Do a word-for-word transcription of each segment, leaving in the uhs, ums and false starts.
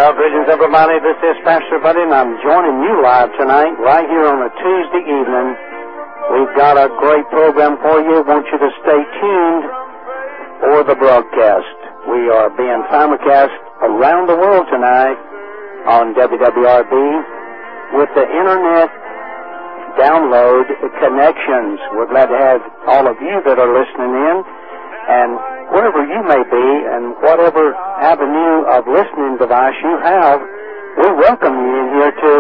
Well, greetings everybody. This is Pastor Buddy, and I'm joining you live tonight, right here on a Tuesday evening. We've got a great program for you. I want you to stay tuned for the broadcast. We are being simulcast around the world tonight on W W R B with the internet download connections. We're glad to have all of you that are listening in, and wherever you may be and whatever avenue of listening device you have, we welcome you in here to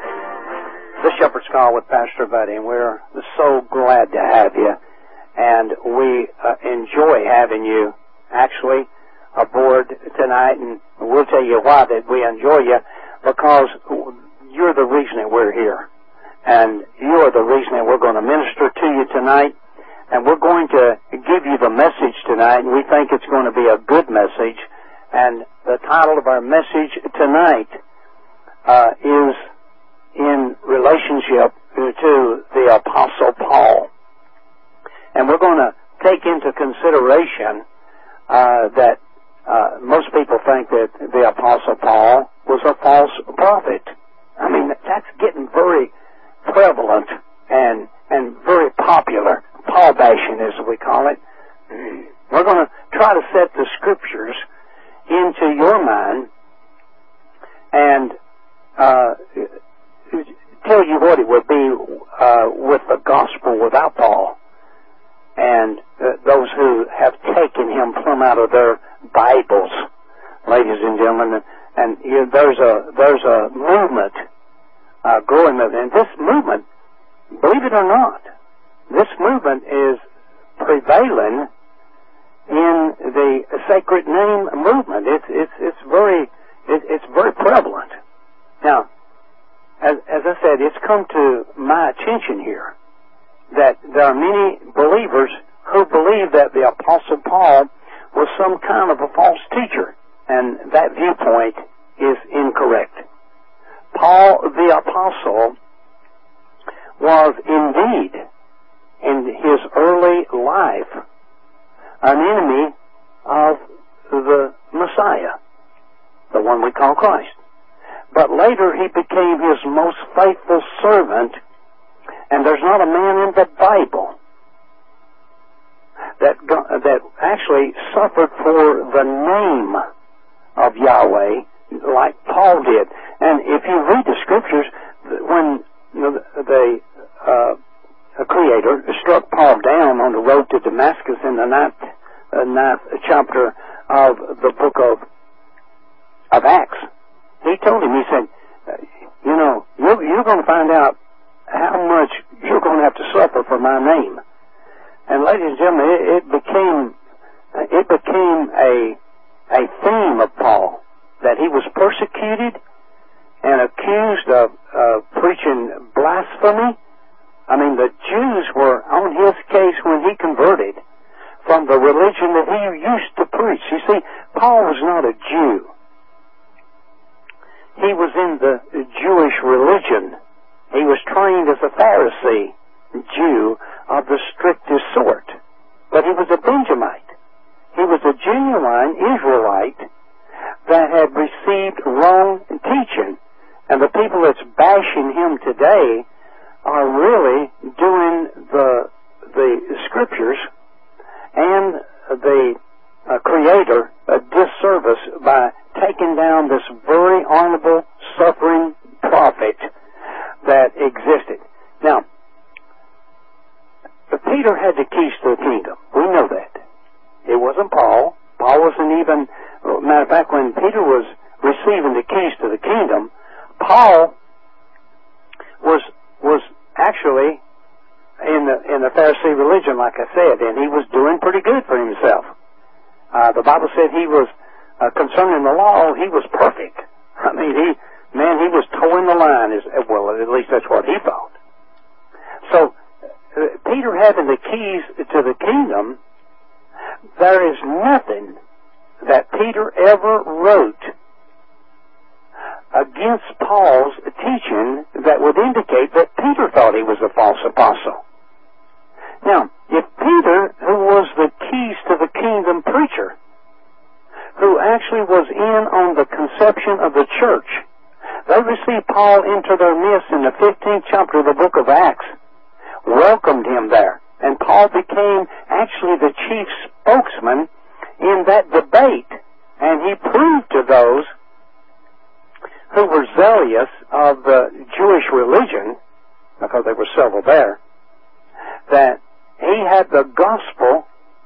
the Shepherd's Call with Pastor Buddy, and we're so glad to have you, and we uh, enjoy having you actually aboard tonight, and we'll tell you why that we enjoy you, because you're the reason that we're here, and you're the reason that we're going to minister to you tonight. And we're going to give you the message tonight, and we think it's going to be a good message. And the title of our message tonight uh, is in relationship to the Apostle Paul. And we're going to take into consideration uh, that uh, most people think that the Apostle Paul was a false prophet. I mean, that's getting very prevalent and and very popular. Paul bashing, as we call it. We're going to try to set the Scriptures into your mind and uh, tell you what it would be uh, with the gospel without Paul, and uh, those who have taken him plumb out of their Bibles, ladies and gentlemen. And you know, there's a there's a movement, a growing movement, and this movement, believe it or not, this movement is prevailing in the sacred name movement. It's it's it's very it, it's very prevalent. Now, as as I said, it's come to my attention here that there are many believers who believe that the Apostle Paul was some kind of a false teacher, and that viewpoint is incorrect. Paul the Apostle was indeed, in his early life, an enemy of the Messiah, the one we call Christ. But later he became his most faithful servant, and there's not a man in the Bible that that actually suffered for the name of Yahweh like Paul did. And if you read the Scriptures, when the uh, The Creator struck Paul down on the road to Damascus in the ninth, uh, ninth chapter of the book of of Acts. He told him, he said, you know, you're, you're going to find out how much you're going to have to suffer for my name. And ladies and gentlemen, it, it became it became a a theme of Paul that he was persecuted and accused of uh, preaching blasphemy. I mean, the Jews were on his case when he converted from the religion that he used to preach. You see, Paul was not a Jew. He was in the Jewish religion. He was trained as a Pharisee Jew of the strictest sort. But he was a Benjamite. He was a genuine Israelite that had received wrong teaching. And the people that's bashing him today are really doing the the Scriptures and the uh, Creator a disservice by taking down this very honorable, suffering prophet that existed. Now, Peter had the keys to the kingdom. We know that. It wasn't Paul. Paul wasn't even, matter of fact, when Peter was receiving the keys to the kingdom, Paul was was actually in the in the Pharisee religion, like I said, and he was doing pretty good for himself. Uh, the Bible said he was, uh, concerning the law, he was perfect. I mean, he, man, he was towing the line, as well, at least that's what he thought. So, uh, Peter having the keys to the kingdom, there is nothing that Peter ever wrote against Paul's teaching that would indicate that Peter thought he was a false apostle. Now, if Peter, who was the keys to the kingdom preacher, who actually was in on the conception of the church. They received Paul into their midst in the fifteenth chapter of the book of Acts, welcomed him there, and Paul became actually the chief spokesman in that debate, and he proved to those who were zealous of the Jewish religion, because there were several there, that he had the gospel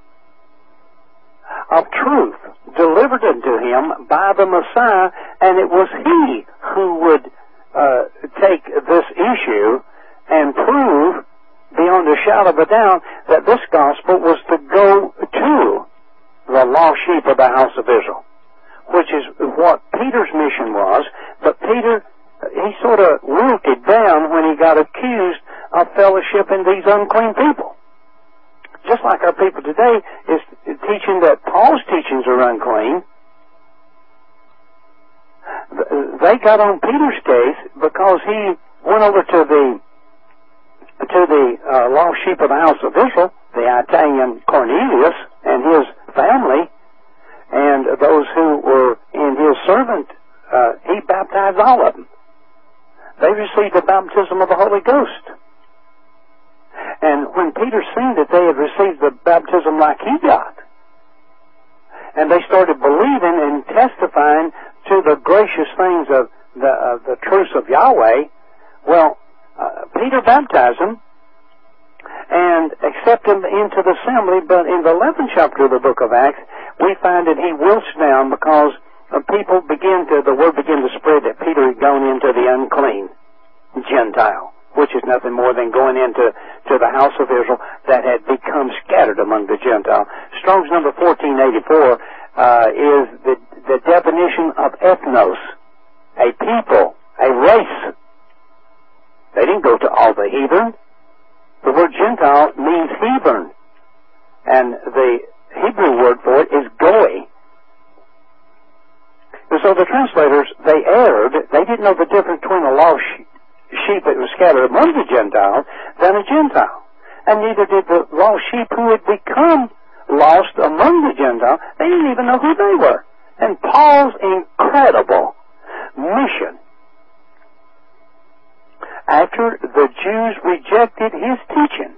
of truth delivered unto him by the Messiah, and it was he who would uh, take this issue and prove beyond a shadow of a doubt that this gospel was to go to the lost sheep of the house of Israel, which is what Peter's mission was. But Peter, he sort of wilted down when he got accused of fellowshipping these unclean people. Just like our people today is teaching that Paul's teachings are unclean. They got on Peter's case because he went over to the to the uh, lost sheep of the house of Israel, the Italian Cornelius and his family, and those who were in his servant. Uh, he baptized all of them. They received the baptism of the Holy Ghost. And when Peter seen that they had received the baptism like he got, and they started believing and testifying to the gracious things of the, uh, the truths of Yahweh, well, uh, Peter baptized them and accepted them into the assembly. But in the eleventh chapter of the book of Acts, we find that he wilts down because uh, people begin to, the word began to spread that Peter had gone into the unclean Gentile, which is nothing more than going into to the house of Israel that had become scattered among the Gentiles. Strong's number fourteen eighty-four uh, is the, the definition of ethnos, a people, a race. They didn't go to all the heathen. The word Gentile means heathen, and the Hebrew word for it is goy. And so the translators, they erred. They didn't know the difference between a lost sheep that was scattered among the Gentiles than a Gentile. And neither did the lost sheep who had become lost among the Gentiles. They didn't even know who they were. And Paul's incredible mission, after the Jews rejected his teaching,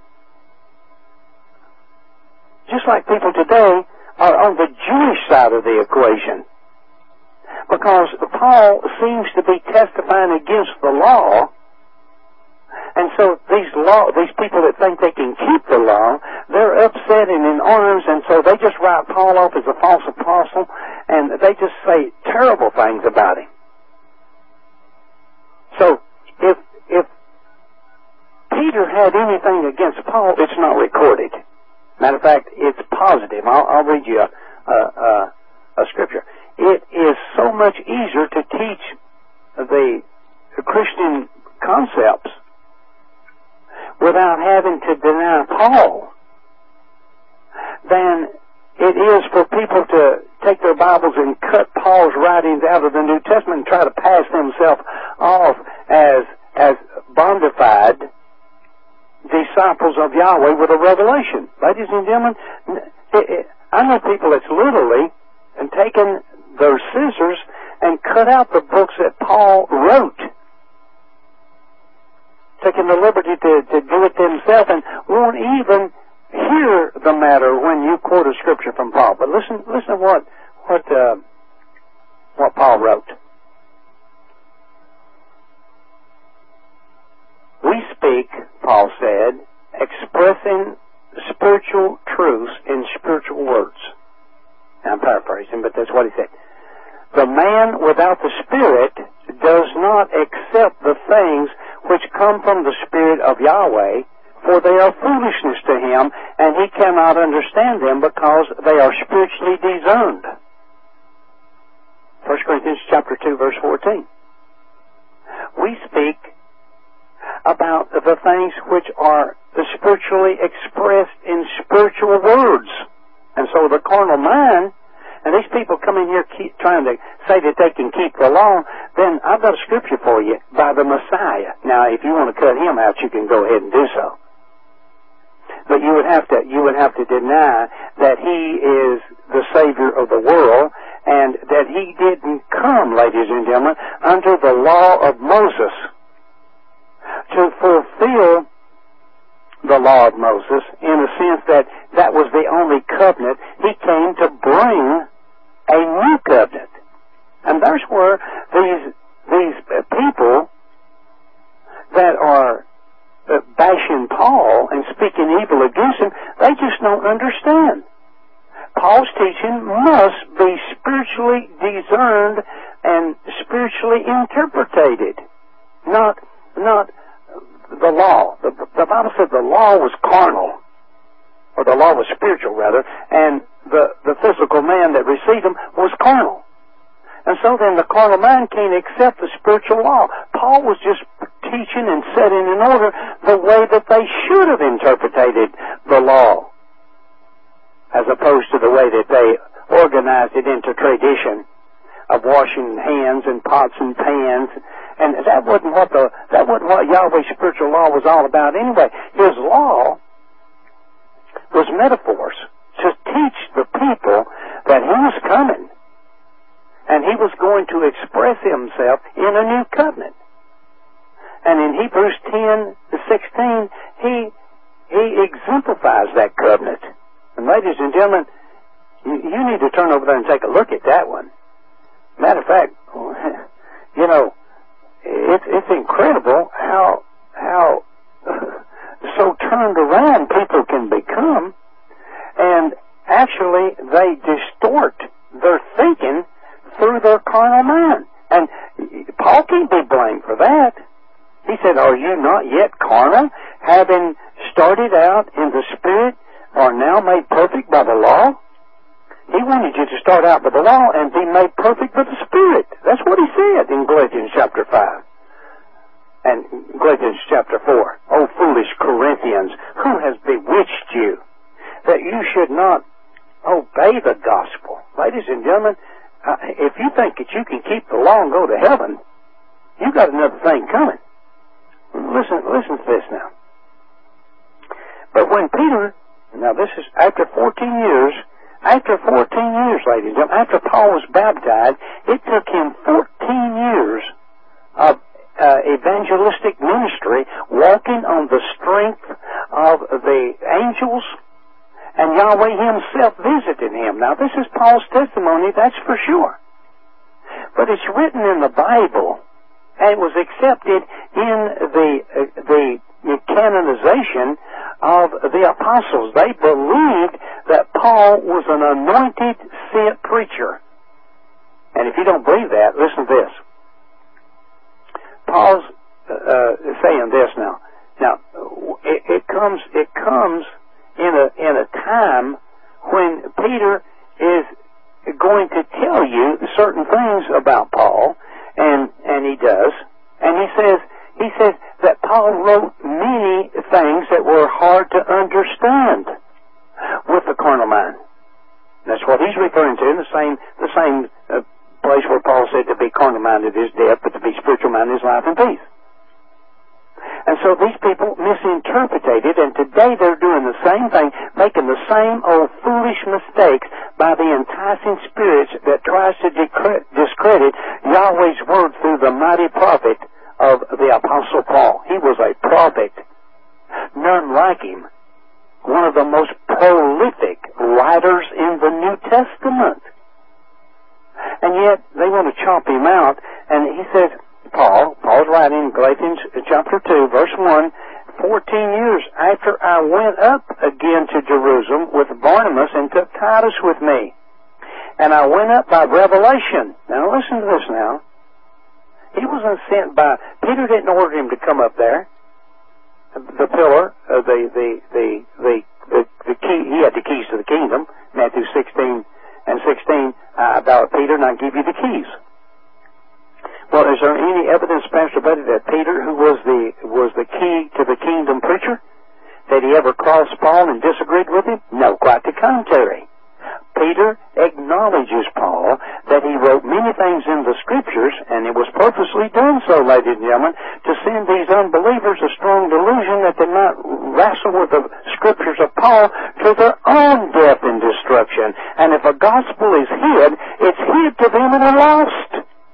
just like people today are on the Jewish side of the equation, because Paul seems to be testifying against the law. And so these law, these people that think they can keep the law, they're upset and in arms, and so they just write Paul off as a false apostle, and they just say terrible things about him. So if if Peter had anything against Paul, it's not recorded. Matter of fact, it's positive. I'll, I'll read you a, a, a scripture. It is so much easier to teach the Christian concepts without having to deny Paul than it is for people to take their Bibles and cut Paul's writings out of the New Testament and try to pass themselves off as as bondified disciples of Yahweh with a revelation. Ladies and gentlemen, I know people that's literally and taken their scissors and cut out the books that Paul wrote, taking the liberty to, to do it themselves, and won't even hear the matter when you quote a scripture from Paul. But listen, listen to what what uh, what Paul wrote. We speak, Paul said, expressing spiritual truths in spiritual words. Now, I'm paraphrasing, but that's what he said. The man without the Spirit does not accept the things which come from the Spirit of Yahweh, for they are foolishness to him, and he cannot understand them because they are spiritually discerned. First Corinthians chapter two, verse fourteen. We speak about the things which are spiritually expressed in spiritual words. And so the carnal mind, and these people come in here keep trying to say that they can keep the law, then I've got a scripture for you by the Messiah. Now, if you want to cut him out, you can go ahead and do so. But you would have to, you would have to deny that he is the Savior of the world, and that he didn't come, ladies and gentlemen, under the law of Moses to fulfill the law of Moses, in a sense that that was the only covenant. He came to bring a new covenant. And that's where these these people that are uh, bashing Paul and speaking evil against him, they just don't understand. Paul's teaching must be spiritually discerned and spiritually interpreted, not not the law. The, the Bible said the law was carnal, or the law was spiritual rather, and the, the physical man that received him was carnal. And so then the carnal mind can't accept the spiritual law. Paul was just teaching and setting in order the way that they should have interpreted the law, as opposed to the way that they organized it into tradition of washing hands and pots and pans. And that wasn't what the that wasn't what Yahweh's spiritual law was all about anyway. His law was metaphors to teach the people that he was coming, and he was going to express himself in a new covenant. And in Hebrews ten to sixteen, he he exemplifies that covenant. And ladies and gentlemen, you, you need to turn over there and take a look at that one. Matter of fact, you know, it's it's incredible how how so turned around people can become, and actually they distort their thinking through their carnal mind. And Paul can't be blamed for that. He said, "Are you not yet carnal, having started out in the Spirit, are now made perfect by the law?" He wanted you to start out by the law and be made perfect by the Spirit. That's what he said in Galatians chapter five. And Galatians chapter four. "O foolish Corinthians, who has bewitched you, that you should not obey the gospel?" Ladies and gentlemen, uh, if you think that you can keep the law and go to heaven, you've got another thing coming. Listen, listen to this now. But when Peter, now this is after fourteen years, After fourteen years, ladies and gentlemen, after Paul was baptized, it took him fourteen years of uh, evangelistic ministry, walking on the strength of the angels and Yahweh himself visiting him. Now, this is Paul's testimony, that's for sure. But it's written in the Bible, and it was accepted in the uh, the canonization of the apostles. They believed that Paul was an anointed, sent preacher. And if you don't believe that, listen to this. Paul's uh, saying this now. Now, it, it comes it comes in a in a time when Peter is going to tell you certain things about Paul, and and he does, and he says he says that Paul wrote many things that were hard to understand with the carnal mind. That's what he's referring to in the same the same uh, place where Paul said to be carnal minded is death, but to be spiritual minded is life and peace. And so these people misinterpreted, and today they're doing the same thing, making the same old foolish mistakes by the enticing spirits that tries to discredit Yahweh's word through the mighty prophet of the Apostle Paul. He was a prophet, none like him, one of the most prolific writers in the New Testament. And yet they want to chop him out, and he says, Paul, Paul's writing in Galatians chapter two, verse one, fourteen years after I went up again to Jerusalem with Barnabas and took Titus with me. And I went up by revelation. Now listen to this now. He wasn't sent by, Peter didn't order him to come up there. The pillar, uh, the, the, the, the, the, the key, he had the keys to the kingdom, Matthew sixteen and sixteen, I bow to Peter and I give you the keys. Well, is there any evidence, Pastor Buddy, that Peter, who was the was the key to the kingdom preacher, that he ever crossed Paul and disagreed with him? No, quite the contrary. Peter acknowledges Paul that he wrote many things in the Scriptures, and it was purposely done so, ladies and gentlemen, to send these unbelievers a strong delusion that they might wrestle with over the scriptures of Paul to their own death and destruction. And if a gospel is hid, it's hid to them and are lost.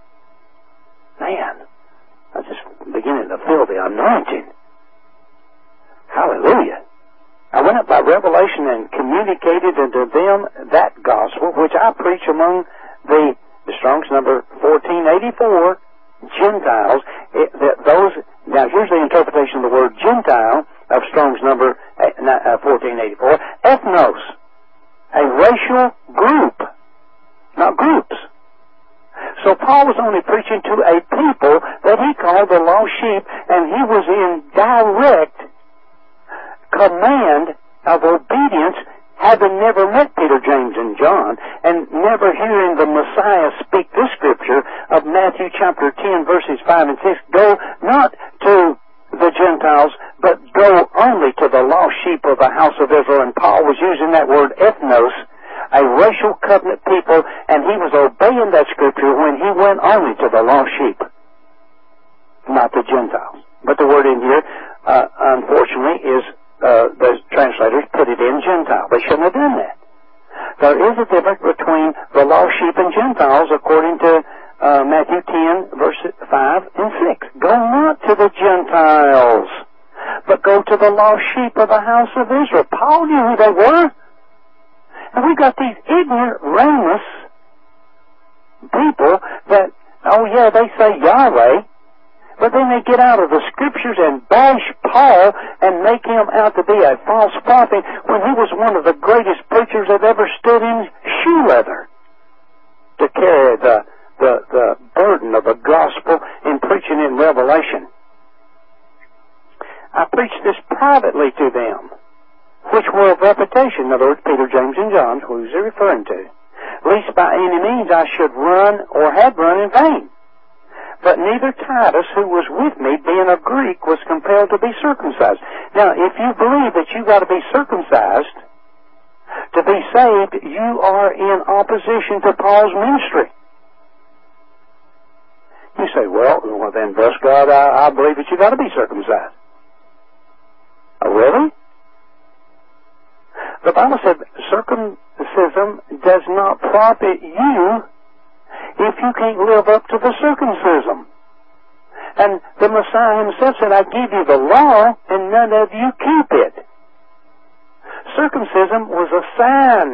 Man, I'm just beginning to feel the anointing. Hallelujah. I went up by revelation and communicated unto them that gospel which I preach among the, the Strong's number fourteen eighty-four, Gentiles. It, the, those, now here's the interpretation of the word Gentile of Strong's number uh, fourteen eighty-four. Ethnos, a racial group, not groups. So Paul was only preaching to a people that he called the lost sheep, and he was in direct command of obedience, having never met Peter, James, and John, and never hearing the Messiah speak this scripture of Matthew chapter ten, verses five and six, go not to the Gentiles, but go only to the lost sheep of the house of Israel. And Paul was using that word ethnos, a racial covenant people, and he was obeying that scripture when he went only to the lost sheep, not the Gentiles. But the word in here, uh, unfortunately, is Uh, the translators put it in Gentile. They shouldn't have done that. There is a difference between the lost sheep and Gentiles according to uh, Matthew ten, verse five and six. Go not to the Gentiles, but go to the lost sheep of the house of Israel. Paul knew who they were. And we got these ignorant, rainless people that, oh yeah, they say Yahweh, but then they get out of the scriptures and bash Paul and make him out to be a false prophet when he was one of the greatest preachers that ever stood in shoe leather to carry the, the, the burden of the gospel in preaching in Revelation. I preached this privately to them, which were of reputation. In other words, Peter, James, and John, who is he referring to? Lest by any means I should run or had run in vain. But neither Titus, who was with me, being a Greek, was compelled to be circumcised. Now, if you believe that you've got to be circumcised to be saved, you are in opposition to Paul's ministry. You say, well, well then, bless God, I, I believe that you've got to be circumcised. Oh, really? The Bible said circumcision does not profit you if you can't live up to the circumcision. And the Messiah himself said, I give you the law, and none of you keep it. Circumcision was a sign.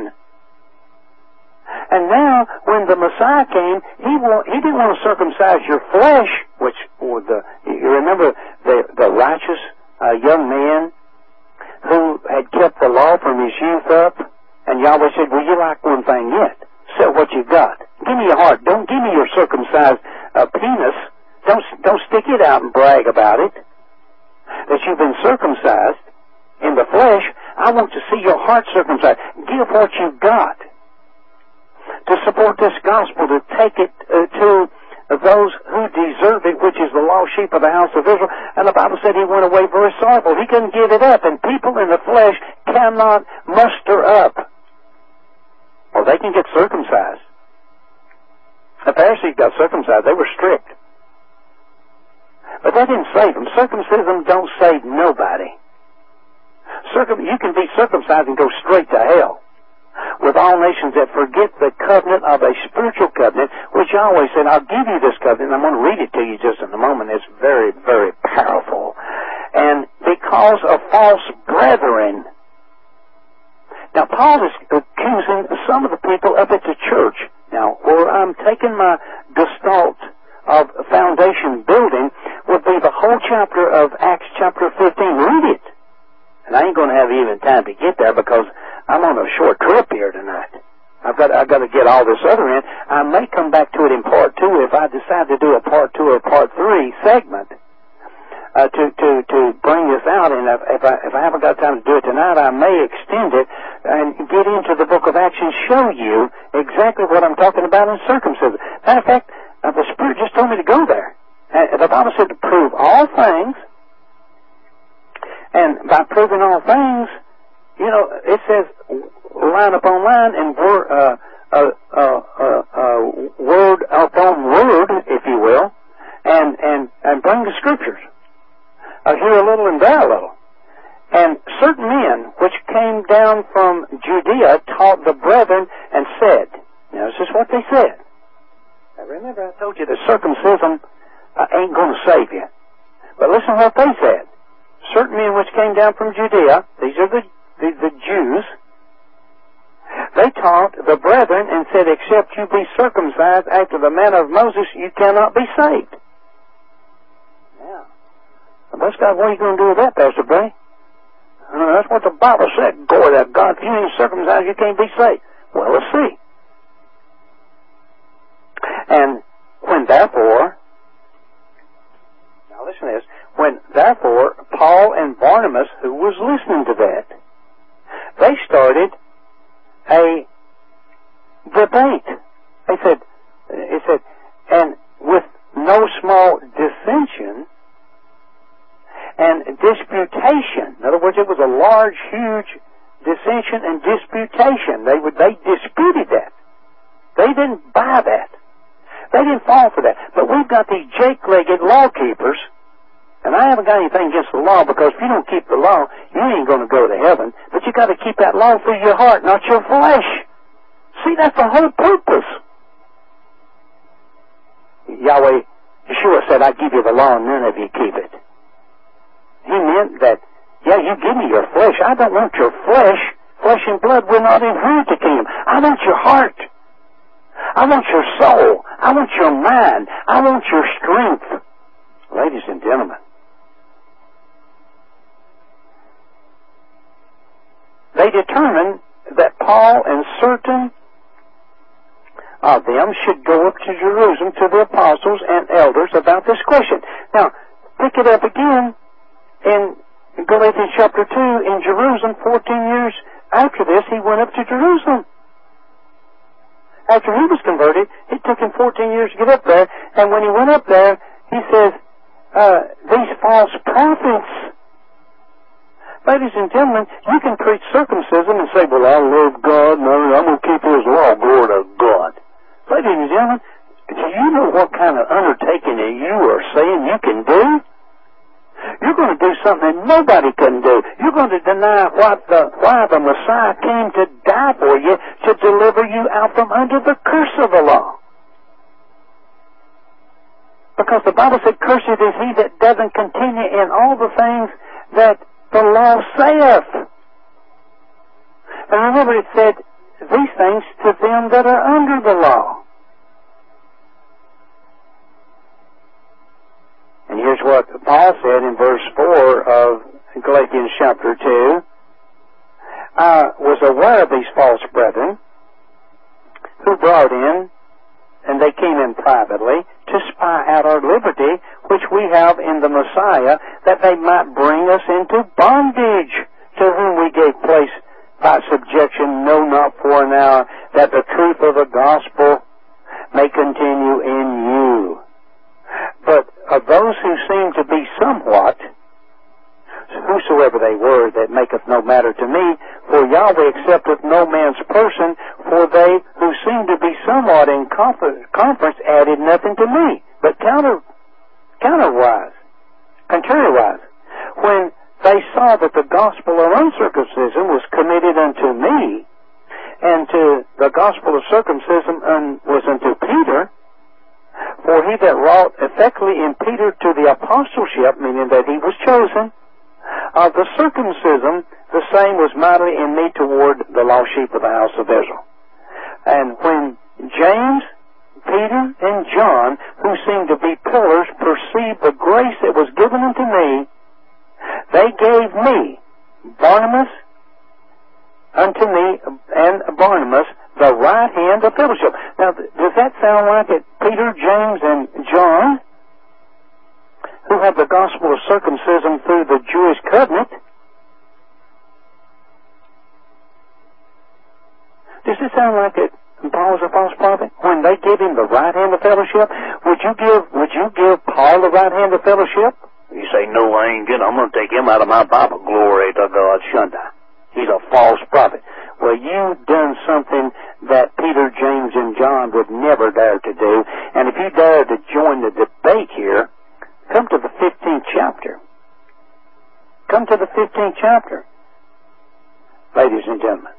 And now, when the Messiah came, he, wa- he didn't want to circumcise your flesh, which, or the, you remember the, the righteous uh, young man who had kept the law from his youth up, and Yahweh said, well, you like one thing yet. Sell what you got. Give me your heart. Don't give me your circumcised uh, penis. Don't don't stick it out and brag about it. That you've been circumcised in the flesh. I want to see your heart circumcised. Give what you've got to support this gospel, to take it uh, to those who deserve it, which is the lost sheep of the house of Israel. And the Bible said he went away very sorrowful. He couldn't give it up, and people in the flesh cannot muster up. Well, they can get circumcised. The Pharisees got circumcised. They were strict. But that didn't save them. Circumcision don't save nobody. Circum- you can be circumcised and go straight to hell. With all nations that forget the covenant of a spiritual covenant, which I always said, I'll give you this covenant. I'm going to read it to you just in a moment. It's very, very powerful. And because of false brethren. Now, Paul is accusing some of the people up at the church. Now, where I'm taking my gestalt of foundation building would be the whole chapter of Acts chapter fifteen. Read it. And I ain't going to have even time to get there because I'm on a short trip here tonight. I've got, I've got to get all this other in. I may come back to it in part two if I decide to do a part two or part three segment. Uh, to, to, to bring this out, and if, if I, if I haven't got time to do it tonight, I may extend it and get into the book of Acts and show you exactly what I'm talking about in circumcision. Matter of fact, uh, the Spirit just told me to go there. Uh, the Bible said to prove all things, and by proving all things, you know, it says line upon line and word, uh, uh, uh, uh, uh, word upon word, if you will, and, and, and bring the Scriptures. Uh, here a little and there a little. And certain men circumcision uh, ain't going to save you. But listen what they said. Certain men which came down from Judea, these are the, the, the Jews, they taught the brethren and said, except you be circumcised after the manner of Moses, you cannot be saved. Yeah. Well, bless God, what are you going to do with that, Pastor Bray? Uh, that's what the Bible said. Go that God, if you ain't circumcised, you can't be saved. Well, let's see. And when therefore, now listen to this, when therefore Paul and Barnabas, who was listening to that, they started a debate. They said, it said, and with no small dissension and disputation. In other words, it was a large, huge dissension and disputation. They would, they disputed that. They didn't buy that. They didn't fall for that. But we've got these jake-legged law keepers, and I haven't got anything against the law, because if you don't keep the law, you ain't going to go to heaven. But you got to keep that law through your heart, not your flesh. See, that's the whole purpose. Yahweh, Yeshua said, I give you the law and none of you keep it. He meant that, yeah, you give me your flesh. I don't want your flesh. Flesh and blood will not inherit the kingdom. I want your heart. I want your soul. I want your mind. I want your strength. Ladies and gentlemen, they determined that Paul and certain of them should go up to Jerusalem to the apostles and elders about this question. Now, pick it up again in Galatians chapter two. In Jerusalem, fourteen years after this, he went up to Jerusalem. After he was converted, it took him fourteen years to get up there, and when he went up there, he says, uh, these false prophets. Ladies and gentlemen, you can preach circumcision and say, well, I love God, and I'm going to keep His law, glory to God. Ladies and gentlemen, do you know what kind of undertaking that you are saying you can do? You're going to do something that nobody can do. You're going to deny what the, why the Messiah came to die for you, to deliver you out from under the curse of the law. Because the Bible said, cursed is he that doesn't continue in all the things that the law saith. And remember, it said these things to them that are under the law. And here's what Paul said in verse four of Galatians chapter two. I was aware of these false brethren who brought in, and they came in privately, to spy out our liberty, which we have in the Messiah, that they might bring us into bondage, to whom we gave place by subjection, no, not for an hour, that the truth of the gospel may continue in you. But of those who seem to be somewhat, whosoever they were, that maketh no matter to me, for Yahweh accepteth no man's person, for they who seem to be somewhat in conference added nothing to me, but counter, counterwise, contrariwise. When they saw that the gospel of uncircumcision was committed unto me, and to the gospel of circumcision un, was unto Peter, for he that wrought effectually in Peter to the apostleship, meaning that he was chosen, of the circumcision, the same was mightily in me toward the lost sheep of the house of Israel. And when James, Peter, and John, who seemed to be pillars, perceived the grace that was given unto me, they gave me, Barnabas, unto me, and Barnabas, the right hand of fellowship. Now, does that sound like it? Peter, James, and John, who had the gospel of circumcision through the Jewish covenant, does it sound like it? Paul was a false prophet? When they gave him the right hand of fellowship, would you give would you give Paul the right hand of fellowship? You say, no, I ain't getting. I'm going to take him out of my Bible. Glory to God, Shunda. He's a false prophet. Well, you've done something that Peter, James, and John would never dare to do. And if you dare to join the debate here, come to the fifteenth chapter. Come to the fifteenth chapter, ladies and gentlemen.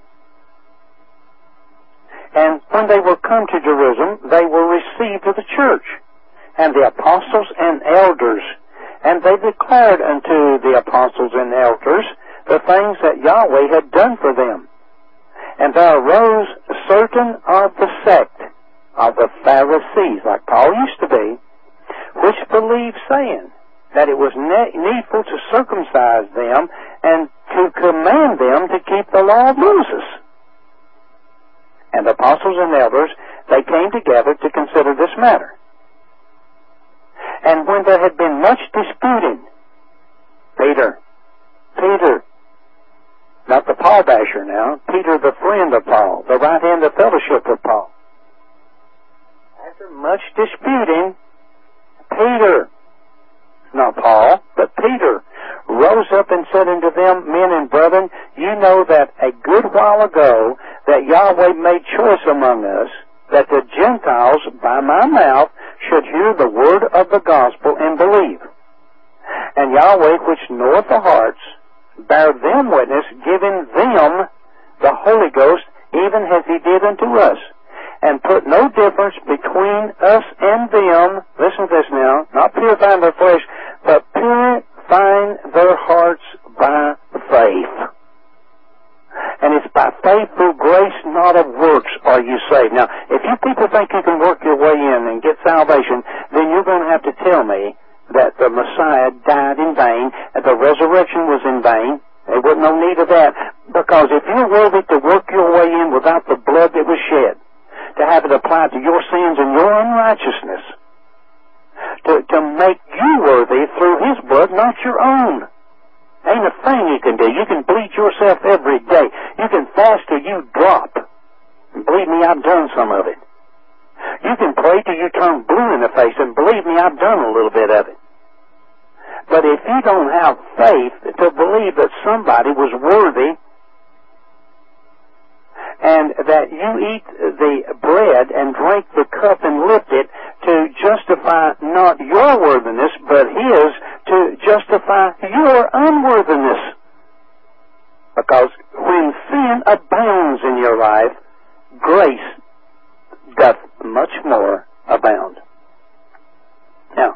And when they were come to Jerusalem, they were received of the church. and the apostles and elders. And they declared unto the apostles and elders the things that Yahweh had done for them. And there arose certain of the sect of the Pharisees, like Paul used to be, which believed, saying that it was ne- needful to circumcise them and to command them to keep the law of Moses. And the apostles and elders, they came together to consider this matter. And when there had been much disputing, Peter, Peter, not the Paul basher now, Peter the friend of Paul, the right hand of fellowship of Paul. After much disputing, Peter, not Paul, but Peter, rose up and said unto them, Men and brethren, you know that a good while ago that Yahweh made choice among us, that the Gentiles by my mouth should hear the word of the gospel and believe. And Yahweh, which knoweth the hearts, bear them witness, giving them the Holy Ghost, even as he did unto us, and put no difference between us and them. Listen to this now, not purifying their flesh, but purifying their hearts by faith. And it's by faith through grace, not of works, are you saved. Now, if you people think you can work your way in and get salvation, then you're going to have to tell me that the Messiah died in vain, and the resurrection was in vain. There wasn't no need of that. Because if you're worthy to work your way in without the blood that was shed, to have it applied to your sins and your unrighteousness, to, to make you worthy through his blood, not your own. Ain't a thing you can do. You can bleed yourself every day. You can fast till you drop. And believe me, I've done some of it. You can pray till you turn blue in the face, and believe me, I've done a little bit of it. But if you don't have faith to believe that somebody was worthy, and that you eat the bread and drink the cup and lift it to justify not your worthiness, but his, to justify your unworthiness. Because when sin abounds in your life, grace doth much more abound. Now,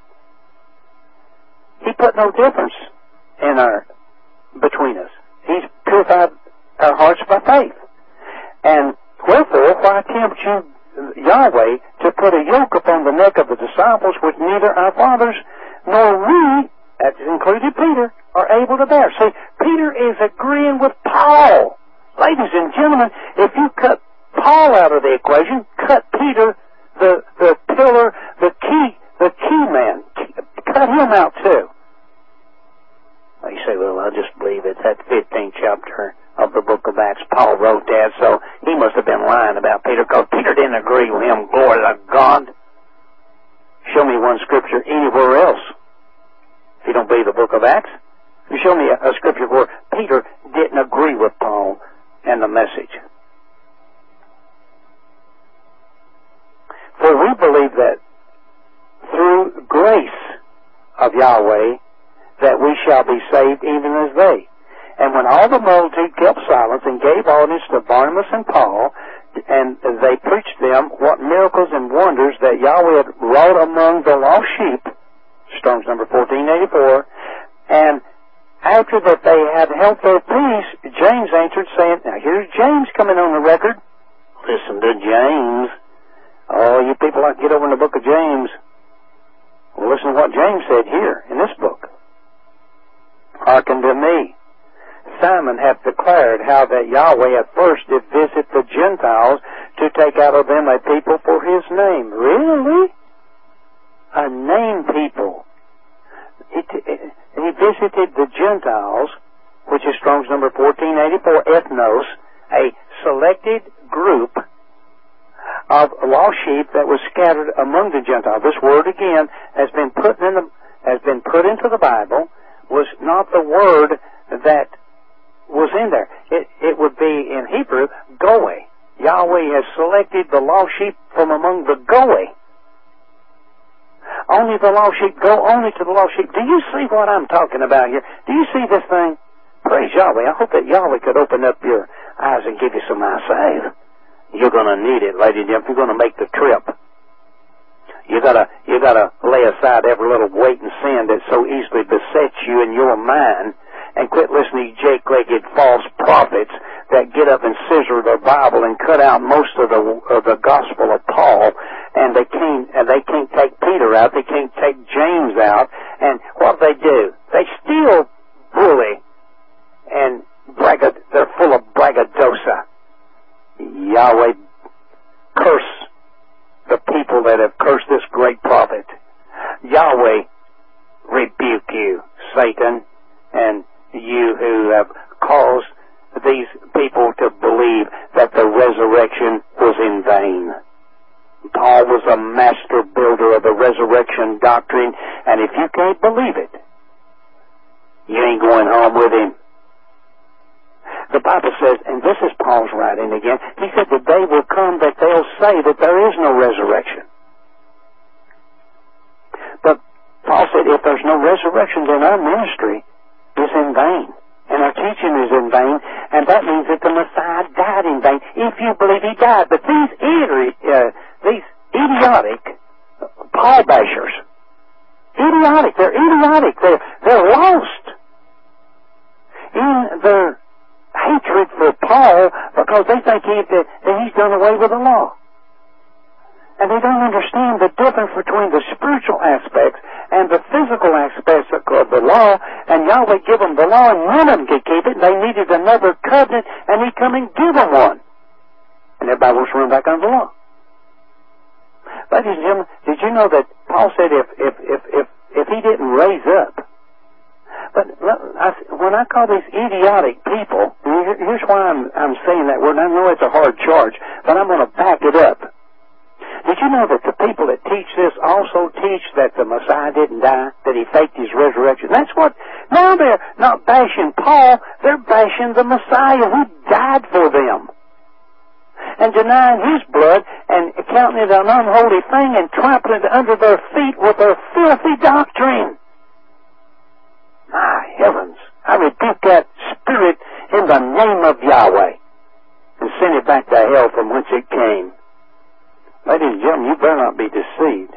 he put no difference in our, between us. He's purified our hearts by faith. And wherefore, why tempt you, Yahweh, to put a yoke upon the neck of the disciples which neither our fathers nor we, that included Peter, are able to bear? See, Peter is agreeing with Paul. Ladies and gentlemen, if you cut Paul out of the equation, cut Peter, the, the pillar, the key, the key man, cut him out too. Well, you say, well, I just believe it's that fifteenth chapter of the book of Acts. Paul wrote that, so he must have been lying about Peter, because Peter didn't agree with him. Glory to God. Show me one scripture anywhere else. If you don't believe the book of Acts, you show me a, a scripture where Peter didn't agree with Paul and the message. For we believe that through grace of Yahweh that we shall be saved even as they. And when all the multitude kept silence and gave audience to Barnabas and Paul, and they preached them what miracles and wonders that Yahweh had wrought among the lost sheep, Strong's number fourteen eighty-four, and after that they had held their peace, James answered, saying, now here's James coming on the record. Listen to James. Oh, you people like to get over in the book of James. Well, listen to what James said here in this book. Hearken to me. Simon hath declared how that Yahweh at first did visit the Gentiles to take out of them a people for his name. Really? A name people. He, he visited the Gentiles, which is Strong's number fourteen eighty-four, ethnos, a selected group of lost sheep that was scattered among the Gentiles. This word again has been put in the, has been put into the Bible, was not the word that was in there. It, it would be in Hebrew, goe. Yahweh has selected the lost sheep from among the goe. Only the lost sheep go only to the lost sheep. Do you see what I'm talking about here? Do you see this thing? Praise Yahweh. I hope that Yahweh could open up your eyes and give you some eyesight. You're going to need it, ladies and gentlemen, if you're going to make the trip. You gotta, you gotta lay aside every little weight and sin that so easily besets you in your mind, and quit listening to jake-legged false prophets that get up and scissor the Bible and cut out most of the of the Gospel of Paul, and they can't, and they can't take Peter out, they can't take James out, and what they do, they still bully and bragad, they're full of braggadocio. Yahweh curse the people that have cursed this great prophet. Yahweh rebuke you, Satan, and you who have caused these people to believe that the resurrection was in vain. Paul was a master builder of the resurrection doctrine, and if you can't believe it, you ain't going home with him. The Bible says, and this is Paul's writing again, he said the day will come that they'll say that there is no resurrection. But Paul said if there's no resurrection, then our ministry is in vain, and our teaching is in vain, and that means that the Messiah died in vain, if you believe he died. But these, uh, these idiotic Paul bashers, idiotic, they're idiotic, they're, they're lost in their hatred for Paul because they think he, that, that he's done away with the law. And they don't understand the difference between the spiritual aspects and the physical aspects of the law, and Yahweh give them the law and none of them could keep it. They needed another covenant, and he come and give them one. And everybody wants to run back under the law. Ladies and gentlemen, did you know that Paul said if, if, if, if, if he didn't raise up, but when I call these idiotic people, here's why I'm, I'm saying that word. I know it's a hard charge, but I'm going to back it up. Did you know that the people that teach this also teach that the Messiah didn't die, that he faked his resurrection? That's what, now they're not bashing Paul, they're bashing the Messiah who died for them. And denying his blood and counting it an unholy thing and trampling it under their feet with their filthy doctrine. My heavens, I rebuke that spirit in the name of Yahweh and send it back to hell from whence it came. Ladies and gentlemen, you better not be deceived.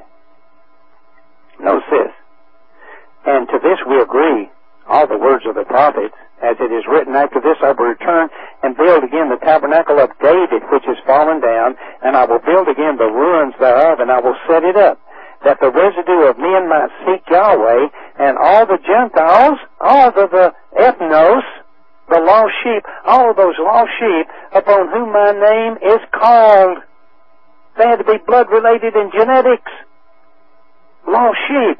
Notice this. And to this we agree, all the words of the prophets, as it is written, after this I will return and build again the tabernacle of David, which is fallen down, and I will build again the ruins thereof, and I will set it up, that the residue of men might seek Yahweh, and all the Gentiles, all of the ethnos, the lost sheep, all of those lost sheep upon whom my name is called. They had to be blood-related in genetics. Lost sheep.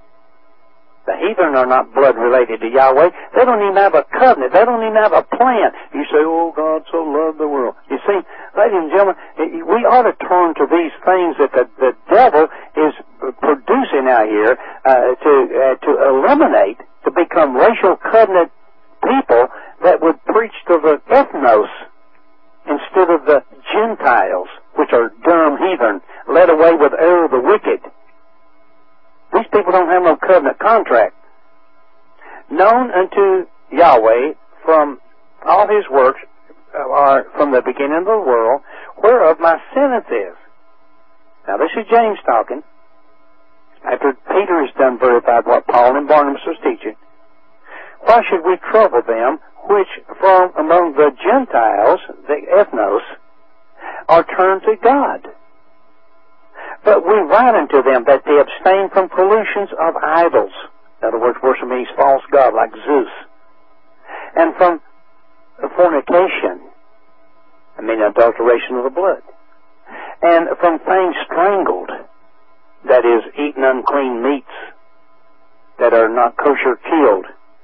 The heathen are not blood-related to Yahweh. They don't even have a covenant. They don't even have a plan. You say, oh, God so loved the world. You see, ladies and gentlemen, we ought to turn to these things that the, the devil is producing out here uh, to uh, to eliminate, to become racial covenant people that would preach to the ethnos instead of the Gentiles, which are dumb heathen, led away with error of the wicked. These people don't have no covenant contract. Known unto Yahweh from all his works, or from the beginning of the world, whereof my sentence is. Now this is James talking. After Peter has done verified what Paul and Barnabas was teaching. Why should we trouble them which from among the Gentiles, the ethnos, are turned to God? But we write unto them that they abstain from pollutions of idols. In other words, worshiping these false gods like Zeus. And from fornication. I mean adulteration of the blood. And from things strangled. That is, eating unclean meats that are not kosher killed.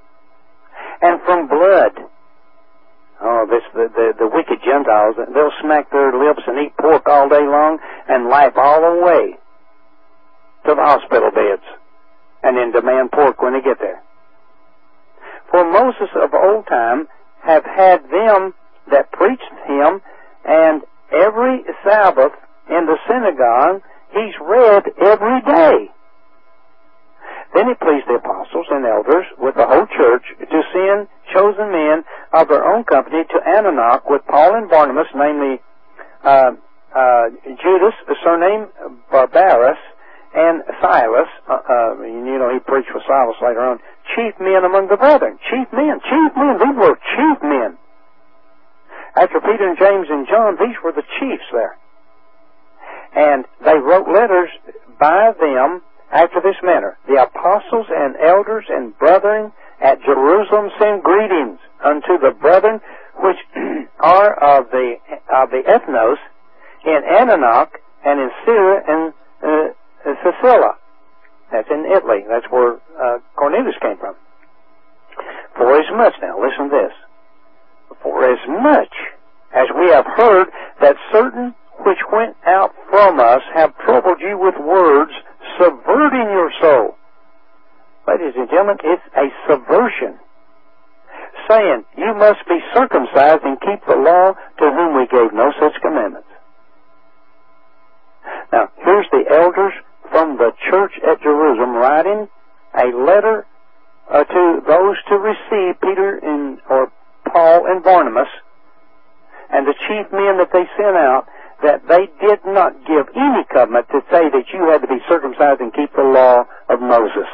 And from blood. Oh, this the, the, the wicked Gentiles, they'll smack their lips and eat pork all day long and laugh all the way to the hospital beds and then demand pork when they get there. For Moses of old time have had them that preached him, and every Sabbath in the synagogue he's read every day. Then it pleased the apostles and elders with the whole church to send chosen men of their own company to Antioch with Paul and Barnabas, namely uh, uh, Judas, surnamed Barsabbas, and Silas, uh, uh, you know, he preached with Silas later on, chief men among the brethren. Chief men, chief men, these were chief men. After Peter and James and John, these were the chiefs there. And they wrote letters by them after this manner. The apostles and elders and brethren at Jerusalem send greetings unto the brethren which are of the of the ethnos in Antioch and in Syria and uh, Sicily. That's in Italy. That's where uh, Cornelius came from. For as much, now listen to this, for as much as we have heard that certain which went out from us have troubled you with words, subverting your soul. Ladies and gentlemen, it's a subversion. Saying, you must be circumcised and keep the law, to whom we gave no such commandments. Now, here's the elders from the church at Jerusalem writing a letter uh, to those to receive Peter and or Paul and Barnabas and the chief men that they sent out, that they did not give any covenant to say that you had to be circumcised and keep the law of Moses.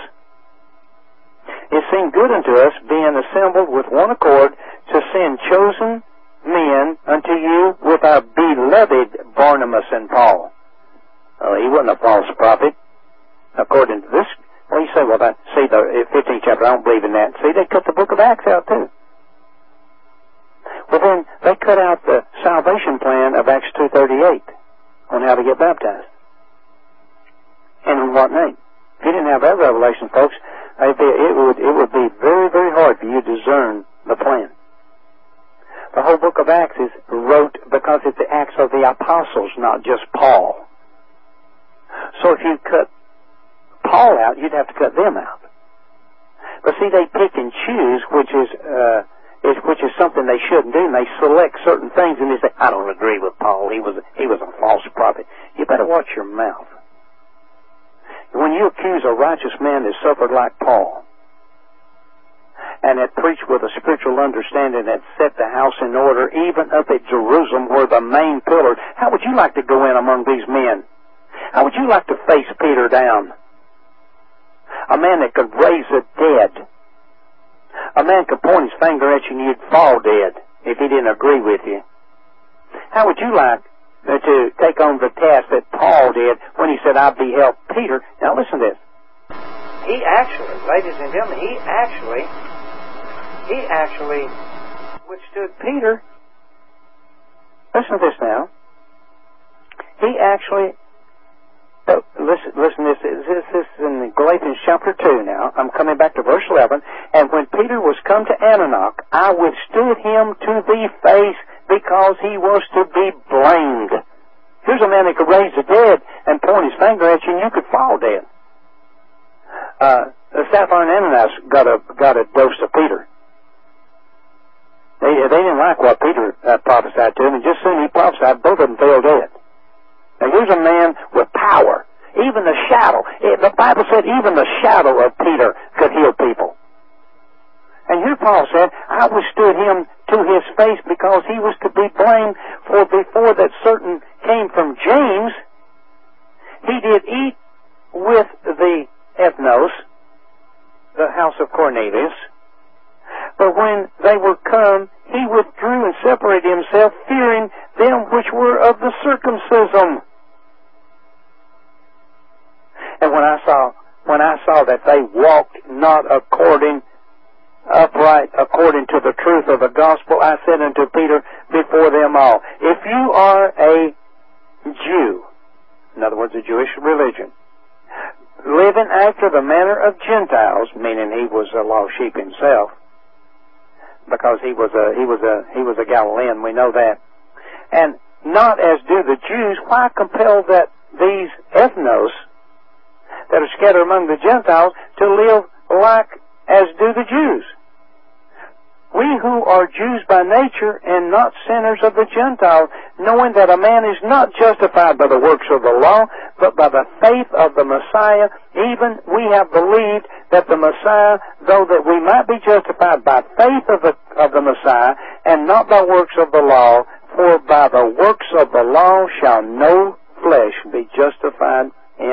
It seemed good unto us, being assembled with one accord, to send chosen men unto you with our beloved Barnabas and Paul. Uh, he wasn't a false prophet, according to this. Well, you say, well, that, see, the fifteenth chapter, I don't believe in that. See, they cut the book of Acts out, too. Well, then, they cut out the salvation plan of Acts two thirty-eight on how to get baptized. And in what name? If you didn't have that revelation, folks, it would, it would be very, very hard for you to discern the plan. The whole book of Acts is wrote because it's the Acts of the Apostles, not just Paul. So if you cut Paul out, you'd have to cut them out. But see, they pick and choose, which is, uh, is which is something they shouldn't do, and they select certain things, and they say, I don't agree with Paul. He was he was a false prophet. You better watch your mouth. When you accuse a righteous man that suffered like Paul, and that preached with a spiritual understanding that set the house in order, even up at Jerusalem where the main pillar, how would you like to go in among these men? How would you like to face Peter down? A man that could raise the dead. A man could point his finger at you and you'd fall dead if he didn't agree with you. How would you like to take on the task that Paul did when he said, I beheld Peter? Now listen to this. He actually, ladies and gentlemen, he actually, he actually withstood Peter. Listen to this now. He actually, oh, listen, listen to this. This, this is in Galatians chapter two now. I'm coming back to verse eleven. And when Peter was come to Antioch, I withstood him to the face, because he was to be blamed. Here's a man that could raise the dead and point his finger at you and you could fall dead. Uh, Sapphira and Ananias got a, got a dose of Peter. They, they didn't like what Peter uh, prophesied to them, and just soon he prophesied, both of them fell dead. Now here's a man with power. Even the shadow, the Bible said even the shadow of Peter could heal people. And here Paul said, I withstood him to his face because he was to be blamed, for before that certain came from James, he did eat with the ethnos, the house of Cornelius. But when they were come, he withdrew and separated himself, fearing them which were of the circumcision. And when I saw, when I saw that they walked not according upright according to the truth of the gospel, I said unto Peter before them all, if you are a Jew, in other words, a Jewish religion, living after the manner of Gentiles, meaning he was a lost sheep himself, because he was a he was a he was a Galilean, we know that, and not as do the Jews, why compel that these ethnos that are scattered among the Gentiles to live like as do the Jews? We who are Jews by nature and not sinners of the Gentiles, knowing that a man is not justified by the works of the law, but by the faith of the Messiah, even we have believed that the Messiah, though that we might be justified by faith of the, of the Messiah, and not by works of the law, for by the works of the law shall no flesh be justified in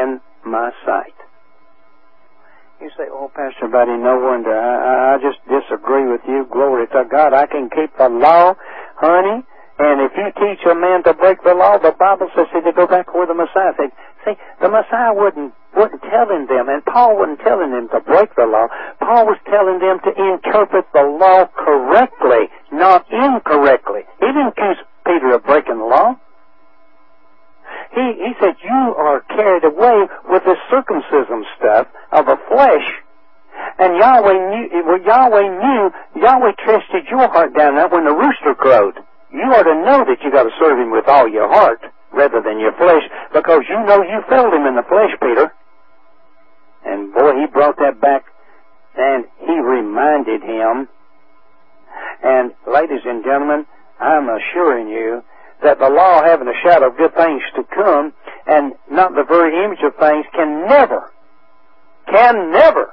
my sight. You say, oh, Pastor Buddy, no wonder. I, I just disagree with you. Glory to God. I can keep the law, honey. And if you teach a man to break the law, the Bible says to go back where the Messiah said. See, the Messiah wouldn't, wasn't telling them, and Paul wasn't telling them to break the law. Paul was telling them to interpret the law correctly, not incorrectly. He didn't accuse Peter of breaking the law. He, he said, you are carried away with this circumcision stuff of the flesh. And Yahweh knew, well, Yahweh knew, Yahweh tested your heart down there when the rooster crowed. You ought to know that you got to serve Him with all your heart rather than your flesh, because you know you failed Him in the flesh, Peter. And boy, he brought that back, and he reminded him. And ladies and gentlemen, I'm assuring you that the law, having a shadow of good things to come, and not the very image of things, can never, can never,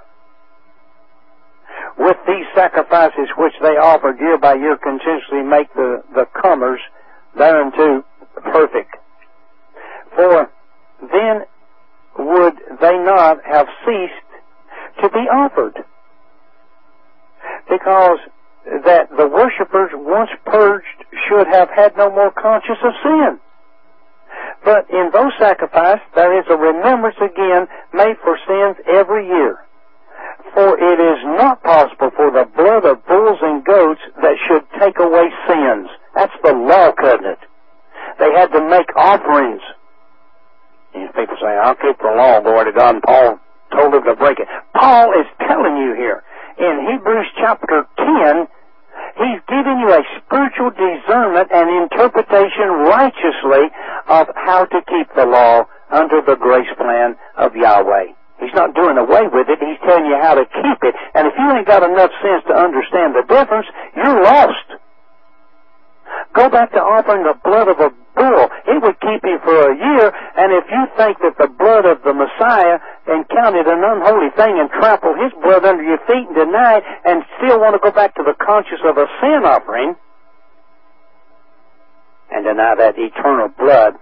with these sacrifices which they offered year by year, continuously make the, the comers thereunto perfect. For then would they not have ceased to be offered, because that the worshippers, once purged, should have had no more conscience of sin. But in those sacrifices there is a remembrance again made for sins every year. For it is not possible for the blood of bulls and goats that should take away sins. That's the law covenant. They had to make offerings. And people say, I'll keep the law, glory to God, and Paul told them to break it. Paul is telling you here, in Hebrews chapter ten, he's giving you a spiritual discernment and interpretation righteously of how to keep the law under the grace plan of Yahweh. He's not doing away with it. He's telling you how to keep it. And if you ain't got enough sense to understand the difference, you're lost. Go back to offering the blood of a bull. It would keep you for a year. And if you think that the blood of the Messiah and counted an unholy thing and trample His blood under your feet and deny it and still want to go back to the conscience of a sin offering and deny that eternal blood,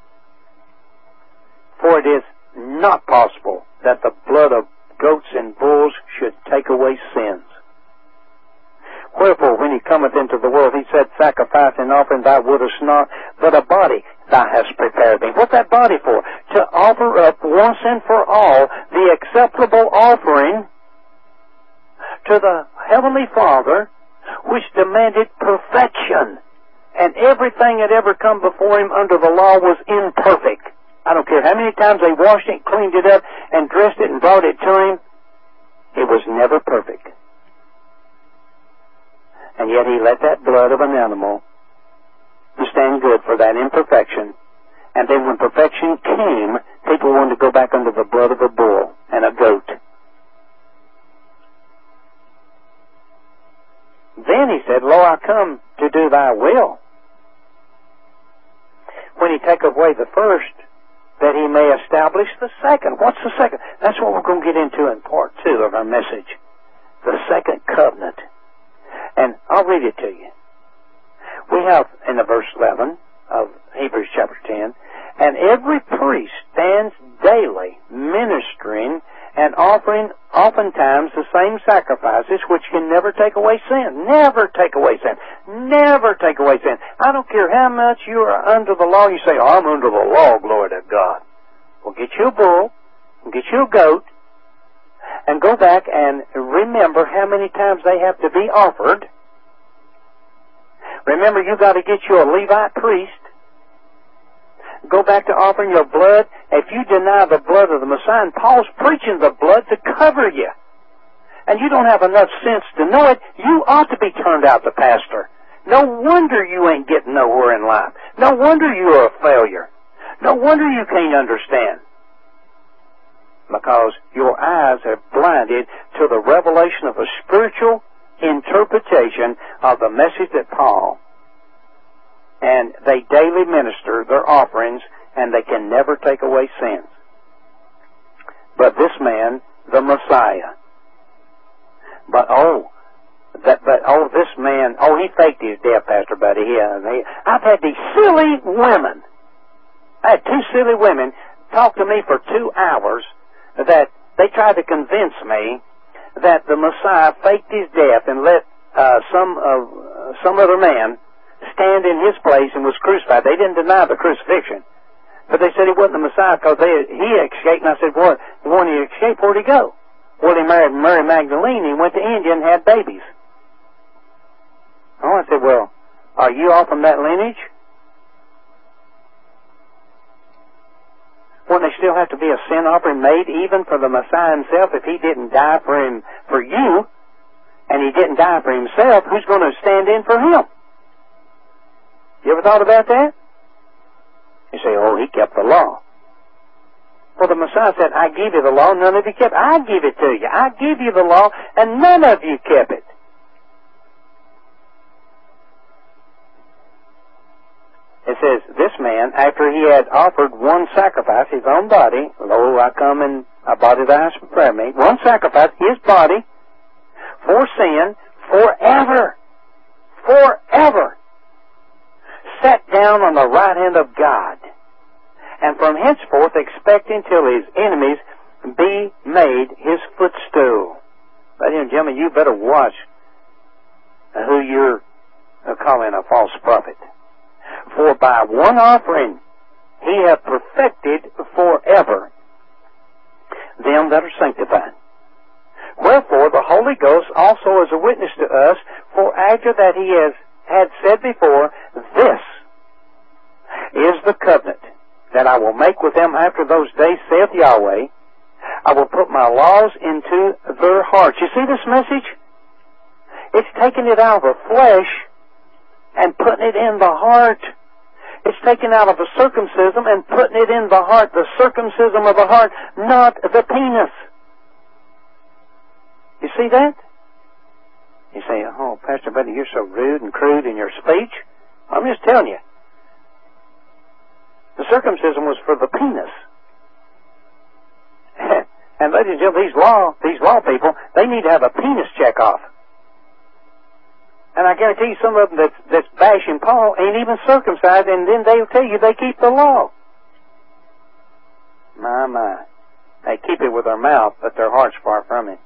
for it is not possible that the blood of goats and bulls should take away sins. Wherefore, when He cometh into the world, He said, sacrifice and offering thou wouldest not, but a body thou hast prepared me. What's that body for? To offer up once and for all the acceptable offering to the Heavenly Father, which demanded perfection. And everything that ever come before Him under the law was imperfect. I don't care how many times they washed it, cleaned it up, and dressed it and brought it to Him. It was never perfect. And yet He let that blood of an animal to stand good for that imperfection. And then when perfection came, people wanted to go back under the blood of a bull and a goat. Then He said, Lo, I come to do thy will. When He take away the first, that He may establish the second. What's the second? That's what we're going to get into in part two of our message. The second covenant. And I'll read it to you. We have in the verse eleven of Hebrews chapter ten, and every priest stands daily ministering and offering oftentimes the same sacrifices which can never take away sin. Never take away sin. Never take away sin. I don't care how much you are under the law. You say, oh, I'm under the law, glory to God. Well, get you a bull, get you a goat, and go back and remember how many times they have to be offered. Remember, you got to get you a Levite priest. Go back to offering your blood. If you deny the blood of the Messiah, and Paul's preaching the blood to cover you, and you don't have enough sense to know it, you ought to be turned out to pastor. No wonder you ain't getting nowhere in life. No wonder you are a failure. No wonder you can't understand. Because your eyes are blinded to the revelation of a spiritual interpretation of the message that Paul, and they daily minister their offerings, and they can never take away sins. But this man, the Messiah, but oh, that, but oh, this man, oh, he faked his death, Pastor Buddy. He, he, I've had these silly women. I had two silly women talked to me for two hours that they tried to convince me that the Messiah faked his death and let uh, some uh, some other man stand in his place and was crucified. They didn't deny the crucifixion, but they said he wasn't the Messiah because they, he escaped. And I said, "What? When he escaped, where'd he go?" Well, he married Mary Magdalene. He went to India and had babies. Oh, I said, "Well, are you all from that lineage? Wouldn't there still have to be a sin offering made even for the Messiah himself if he didn't die for him for you, and he didn't die for himself? Who's going to stand in for him?" You ever thought about that? You say, "Oh, he kept the law." Well, the Messiah said, "I give you the law, none of you kept it. I give it to you. I give you the law, and none of you kept it." It says, this man, after he had offered one sacrifice, his own body, "Lo, I come and a body that I prepare me," one sacrifice, his body, for sin, forever, forever, sat down on the right hand of God, and from henceforth expecting till his enemies be made his footstool. Ladies and gentlemen, you better watch who you're calling a false prophet. For by one offering he hath perfected forever them that are sanctified. Wherefore the Holy Ghost also is a witness to us, for after that he has had said before, "This is the covenant that I will make with them after those days, saith Yahweh. I will put my laws into their hearts." You see this message? It's taking it out of the flesh and putting it in the heart. It's taken out of the circumcision and putting it in the heart, the circumcision of the heart, not the penis. You see that? You say, "Oh, Pastor Buddy, you're so rude and crude in your speech." I'm just telling you. The circumcision was for the penis. And ladies and gentlemen, these law, these law people, they need to have a penis check off. And I guarantee you some of them that's, that's bashing Paul ain't even circumcised, and then they'll tell you they keep the law. My, my. They keep it with their mouth, but their heart's far from it.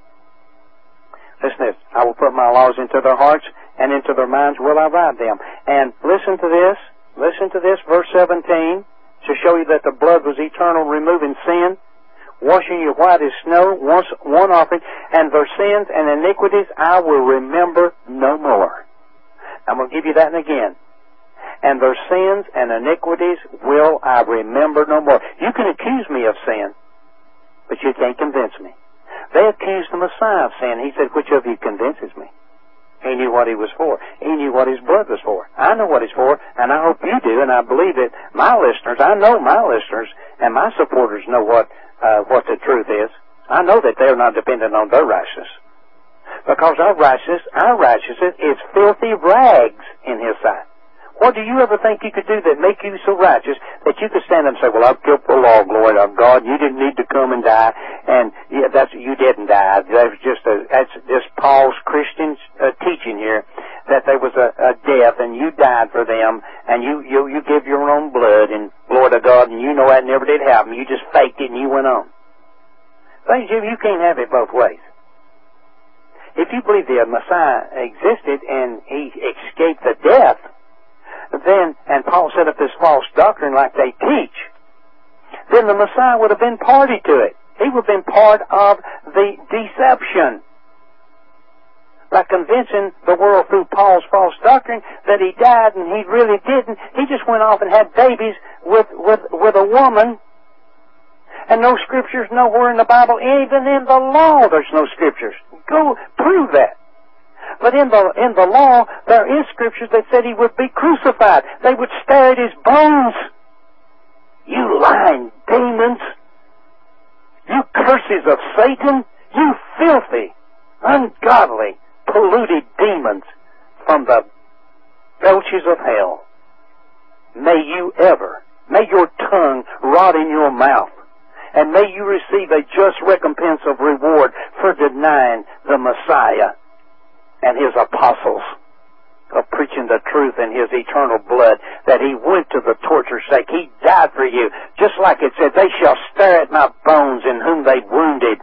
Listen to this. "I will put my laws into their hearts, and into their minds will I write them." And listen to this. Listen to this, verse seventeen, to show you that the blood was eternal, removing sin, washing you white as snow, once one offering, "and their sins and iniquities I will remember no more." I'm going to give you that again. "And their sins and iniquities will I remember no more." You can accuse me of sin, but you can't convince me. They accused the Messiah of sin. He said, "Which of you convinces me?" He knew what he was for. He knew what his blood was for. I know what he's for, and I hope you do, and I believe that my listeners, I know my listeners and my supporters know what uh, what the truth is. I know that they're not dependent on their righteousness. Because our righteousness, our righteousness is filthy rags in his sight. What do you ever think you could do that make you so righteous that you could stand up and say, "Well, I've kept the law, glory to God. You didn't need to come and die, and yeah, that's you didn't die." That's just a that's just Paul's Christian uh, teaching here, that there was a, a death and you died for them, and you you you give your own blood, and glory to God, and you know that never did happen. You just faked it and you went on. Ladies and gentlemen, you can't have it both ways. If you believe the Messiah existed and he escaped the death, then, and Paul set up this false doctrine like they teach, then the Messiah would have been party to it. He would have been part of the deception. By convincing the world through Paul's false doctrine that he died and he really didn't. He just went off and had babies with, with, with a woman. And no scriptures nowhere in the Bible, even in the law there's no scriptures. Go prove that. But in the in the law, there is scriptures that said he would be crucified. They would stare at his bones. You lying demons. You curses of Satan. You filthy, ungodly, polluted demons from the belches of hell. May you ever, may your tongue rot in your mouth, and may you receive a just recompense of reward for denying the Messiah and his apostles. of preaching the truth in His eternal blood, that He went to the torture's sake. He died for you. Just like it said, they shall stare at my bones in whom they wounded.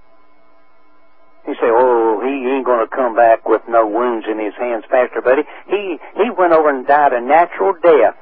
You say, oh, he ain't going to come back with no wounds in his hands, Pastor Buddy. He, he went over and died a natural death.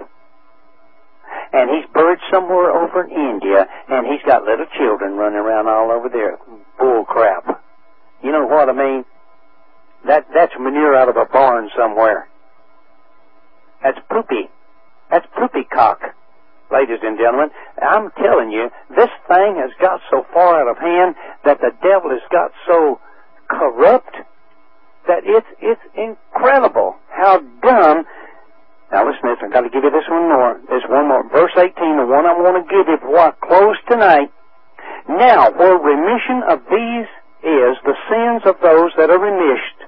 And he's buried somewhere over in India, and he's got little children running around all over there. Bull crap. You know what I mean? That, that's manure out of a barn somewhere. That's poopy. That's poopy cock. Ladies and gentlemen, I'm telling you, this thing has got so far out of hand that the devil has got so corrupt that it's, it's incredible how dumb. Now listen to this, I've got to give you this one more. There's one more. Verse eighteen, the one I want to give you before I close tonight. Now, where remission of these is the sins of those that are remished,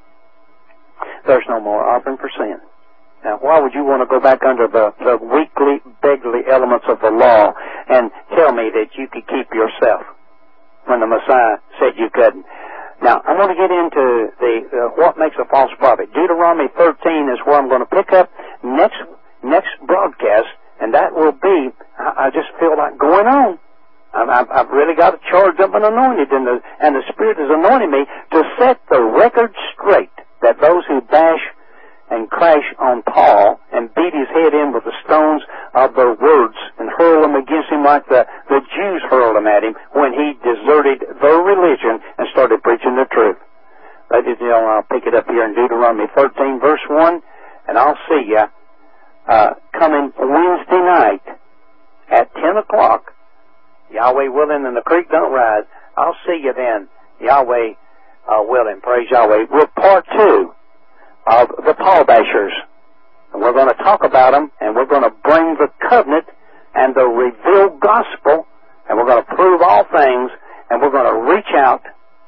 there's no more offering for sin. Now, why would you want to go back under the, the weakly, beggarly elements of the law and tell me that you could keep yourself when the Messiah said you couldn't? Now, I want to get into the uh, what makes a false prophet. Deuteronomy thirteen is where I'm going to pick up next next broadcast, and that will be, I, I just feel like going on. I've, I've really got a charge up and anointed, and the, and the Spirit is anointing me to set the record straight that those who bash and crash on Paul and beat his head in with the stones of their words and hurl them against him like the, the Jews hurled them at him when he deserted their religion and started preaching the truth. Ladies and gentlemen, I'll pick it up here in Deuteronomy thirteen, verse one, and I'll see you uh, coming Wednesday night at ten o'clock, Yahweh willing, and the creek don't rise. I'll see you then, Yahweh uh, willing. Praise Yahweh. We're part two of the Paul Bashers. And we're going to talk about them, and we're going to bring the covenant and the revealed gospel, and we're going to prove all things, and we're going to reach out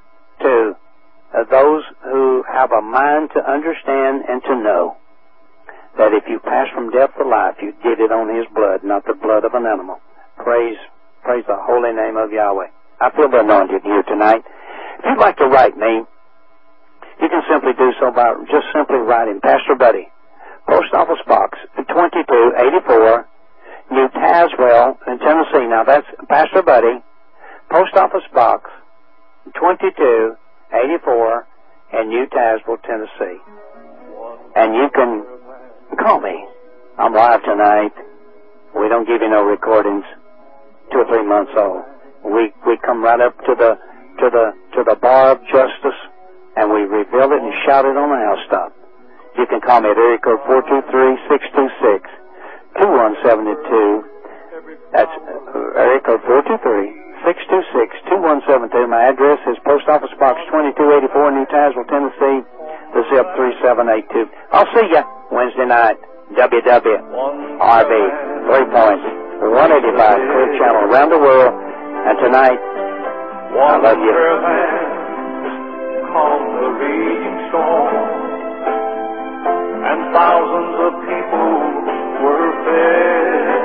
to uh, those who have a mind to understand and to know that if you pass from death to life, you did it on His blood, not the blood of an animal. Praise, praise the holy name of Yahweh. I feel the anointed here tonight. If you'd like to write me, you can simply do so by just simply writing Pastor Buddy, Post Office Box twenty-two eighty-four, New Tazewell in Tennessee. Now that's Pastor Buddy, Post Office Box twenty-two eighty-four in New Tazewell, Tennessee. And you can call me. I'm live tonight. We don't give you no recordings. Two or three months old. We we come right up to the to the to the bar of justice, and we reveal it and shout it on the housetop. You can call me at area code four two three, six two six, two one seven two. That's area code four two three, six two six, two one seven two. My address is Post Office Box twenty-two eighty-four, New Tazewell, Tennessee. The zip three seven eight two. I'll see you Wednesday night. W W R B, three points, one eighty-five, clear channel around the world. And tonight, I love you. Calm the raging storm, and thousands of people were fed.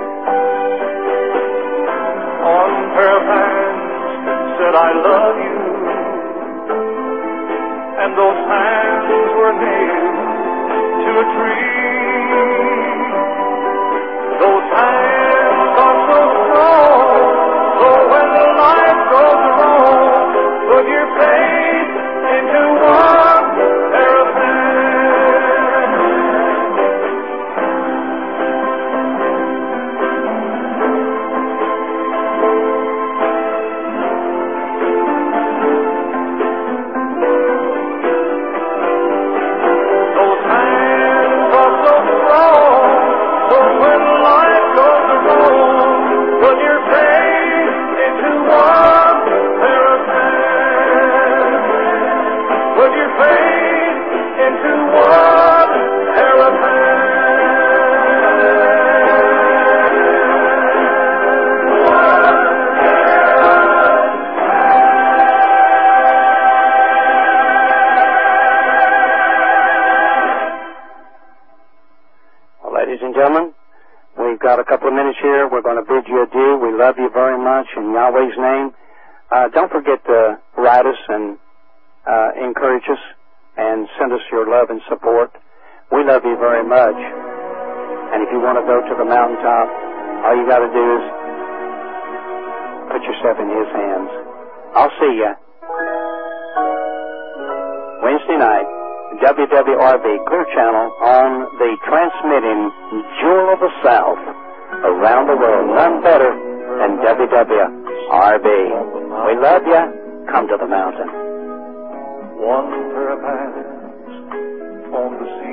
One pair of hands said, I love you, and those hands were nailed to a tree. Those hands are so strong, so when life goes wrong, put your faith into one pair of hands. Those hands are so strong, so when life goes wrong, put your faith into one pair of hands. Put your faith into one pair of Well, ladies and gentlemen, we've got a couple of minutes here. We're going to bid you adieu. We love you very much in Yahweh's name. Uh, don't forget to write us and uh, encourage us and send us your love and support. We love you very much. And if you want to go to the mountaintop, all you got to do is put yourself in His hands. I'll see you Wednesday night, W W R B Clear Channel on the transmitting Jewel of the South around the world. None better than W W R B. We love you. Come to the mountain. One pair of hands on the sea.